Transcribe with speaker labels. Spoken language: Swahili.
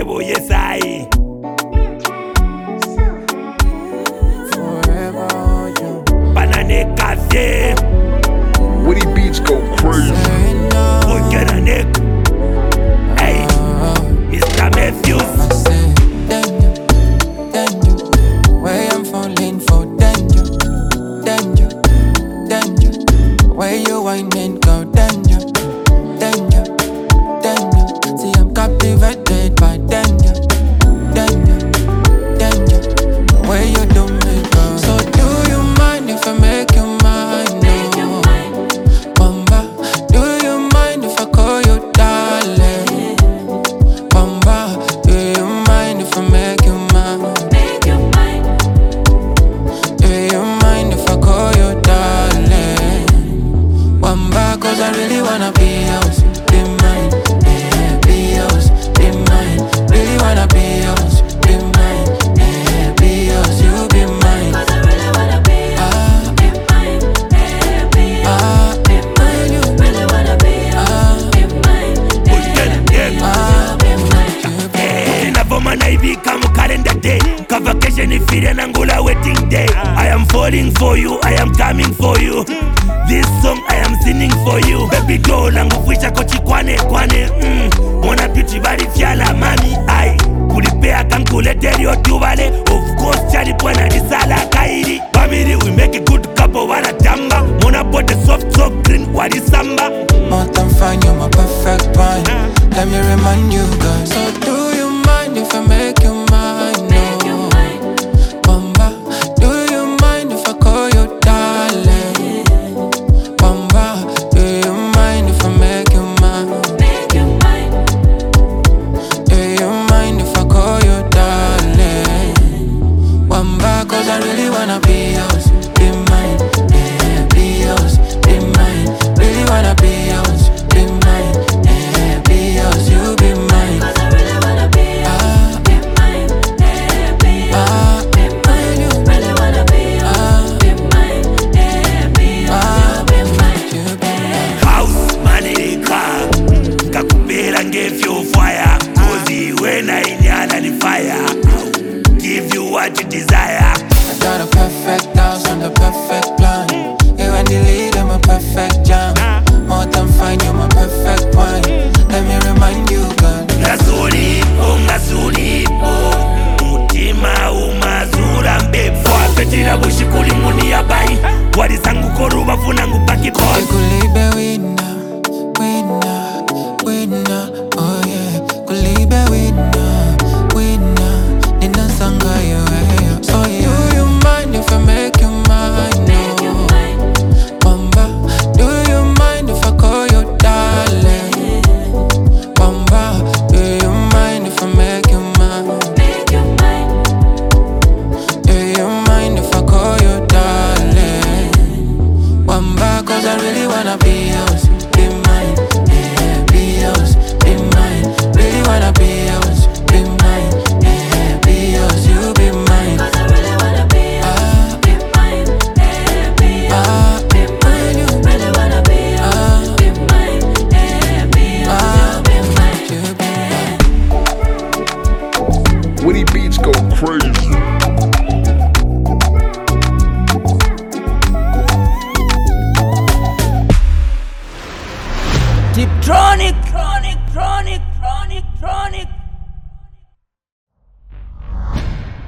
Speaker 1: table, yes I.
Speaker 2: Forever hold you.
Speaker 1: Banane cafe.
Speaker 3: Woody Beats go crazy.
Speaker 1: Forget a neck. Hey, Mr. Matthews.
Speaker 2: I say, danger, where I'm falling for danger, danger, danger. Where you whining, go danger, danger, danger. See, I'm captivated by danger, danger, danger. Where you do me, go. So do you mind if I make you mine? No. Bamba, do you mind if I call you darling? Bamba, do you mind if I make you mine? Do you mind if I call you darling? Bamba, cause I really wanna be yours, be mine. Yeah, be yours, be mine. Really wanna be yours, be mine. Yeah, be yours, you be mine. Cause I really wanna be yours, be mine. Yeah, be yours, be mine. You really wanna be yours, be mine.
Speaker 1: Forget a neck.
Speaker 2: Be mine.
Speaker 1: Inavoma na hivi kama calendar day. Vacation ifire na ngula waiting day. I am falling for you, I am coming for you. This song I am singing for you. Baby girl langufisha kochi kwane. Mwana beauty bari fiala mami ai. Kulipea kankuleteri otuvale. Of course chali pwana disala kairi. Family we make a good couple wana tamba. Mwana body soft so green wadi samba.
Speaker 2: More than fine, you're my perfect wine. Let me remind you, girl. So do you mind if I make you mine? No. Bamba, do you mind if I call you darling? Bamba, do you mind if I make you mine? Do you mind if I call you darling? Bamba, cause I really wanna be yours, be mine. Yeah, be yours, be mine. Really wanna be yours, be mine. Yeah, be yours, you be mine. Cause I really wanna be yours, be mine. Yeah, be yours, be mine. You really wanna be yours, be mine. Yeah, be yours, you be mine. You be mine.
Speaker 1: House manika kakupela give you fire. Cozy when I inyana ni fire. Give you what you desire.
Speaker 2: I got a perfect house and a perfect plan. You and the lead, I'm a perfect jam. More than fine, you're my perfect wine. Let me remind you, girl.
Speaker 1: Ngasulipo mutima umazura mbepo apetira bushikuli muni yabai walisangu koru bafuna ngupaki boss.
Speaker 2: Kulibe winner, winner, winner. Oh yeah, kulibe winner, winner. Nina sanga yo. So do you mind if I make you mine? No. Bamba, do you mind if I call you darling? Bamba, do you mind if I make you mine? Do you mind if I call you darling? Bamba, cause I really wanna be yours, be mine. Yeah, be yours, be mine. Really wanna be yours, be mine. Yeah, be yours, you be mine. Cause I really wanna be yours, be mine. Yeah, be yours, be mine. You really wanna be yours, be mine. Yeah, be yours, you be mine. You be mine.
Speaker 3: Woody Beats go crazy.
Speaker 1: Tiptronic.